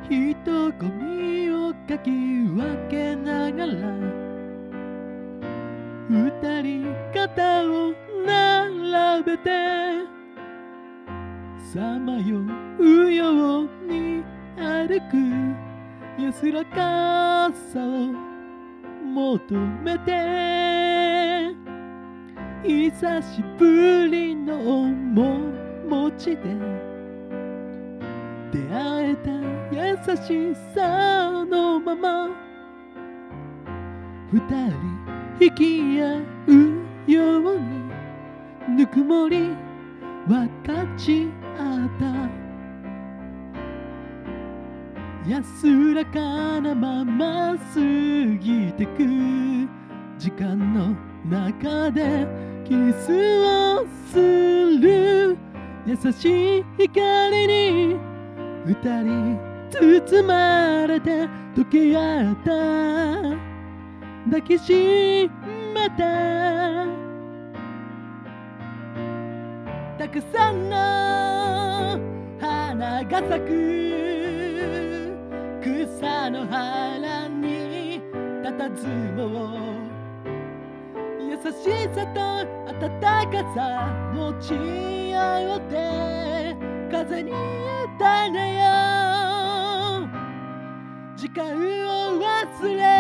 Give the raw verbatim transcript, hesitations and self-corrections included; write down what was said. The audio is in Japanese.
人混みをかき分けながら二人肩を並べてさまようように歩く安らかさを求めて久しぶりの面持ちで出会えた優しさのまま二人引き合うようにぬくもり分かち合った安らかなまま過ぎてく時間の中でキスをする優しい光に二人包まれて溶け合った抱きしめたたくさんの花が咲く草の原に佇もう優しさと温かさ持ち合って風に歌えよ時間を忘れ